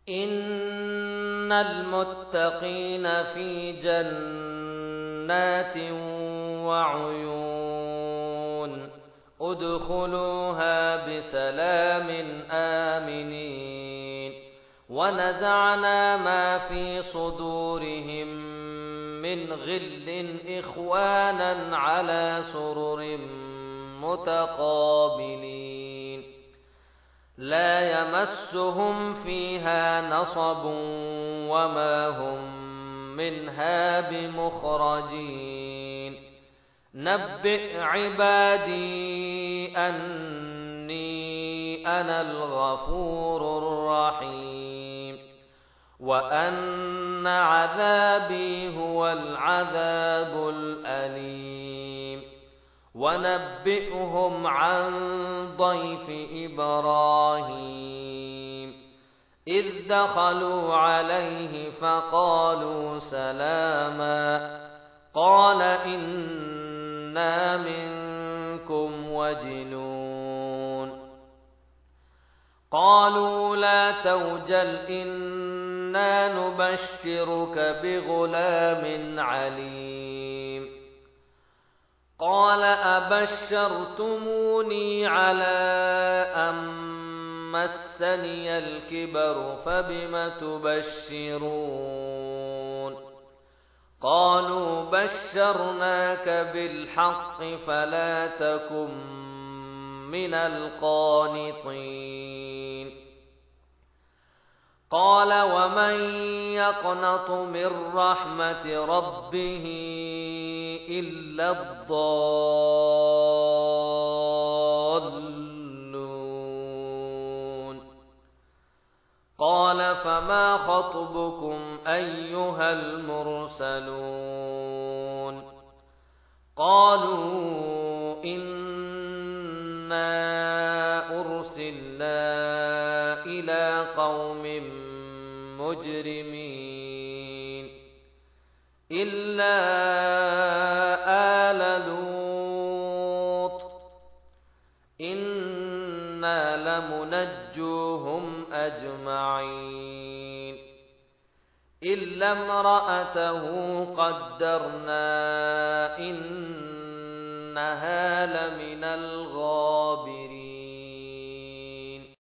إن المتقين في جنات وعيون ادخلوها بسلام آمنين ونزعنا ما في صدورهم من غل إخوانا على سرر متقابلين لا يمسهم فيها نصب وما هم منها بمخرجين نبئ عبادي أني أنا الغفور الرحيم وأن عذابي هو العذاب الأليم ونبئهم عن ضيف إبراهيم إذ دخلوا عليه فقالوا سلاما قال إنا منكم وجلون قالوا لا توجل إنا نبشرك بغلام عليم قال أبشرتموني على أن مسني الكبر فبم تبشرون قالوا بشرناك بالحق فلا تكن من القانطين قال ومن يقنط من رحمة ربه إلا الضالون قال فما خطبكم أيها المرسلون قالوا إنا أرسلنا إلى قوم مجرمين إلا آل لوط إنا لمنجوهم أجمعين إلا امرأته قدرنا إنها لمن الغابرين